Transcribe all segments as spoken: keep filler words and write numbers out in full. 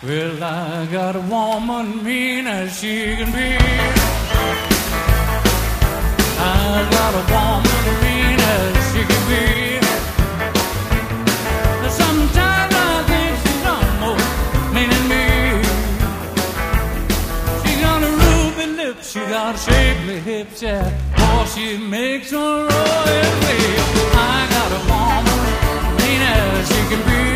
Well, I got a woman mean as she can be. I got a woman mean as she can be. Sometimes I think she's almost mean than me. She got a ruby lips, she got shapely hips, yeah. Boy, she makes a royal way. I got a woman mean as she can be.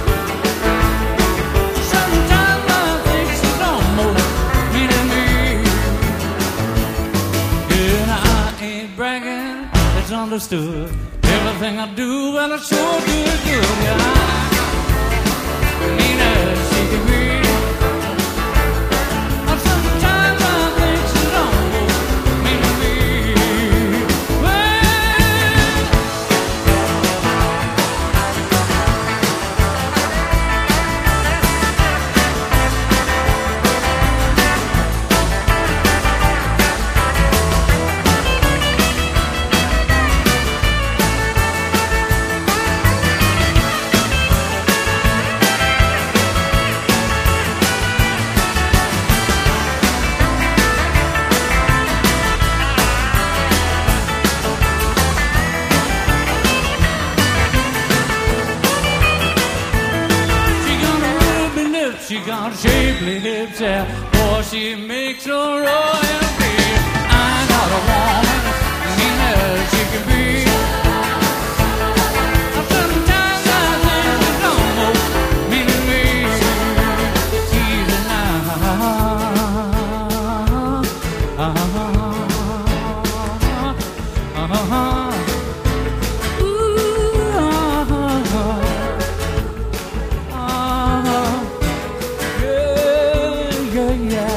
It's understood. Everything I do, well, I sure do it good. Yeah, I mean as she can be. Sometimes I think she's almost mean to me. She got shapely hips, yeah. Boy, she makes a royalty. I got a woman mean as she can be. Sometimes I think she's almost mean to me. She's an uh-huh. Yeah.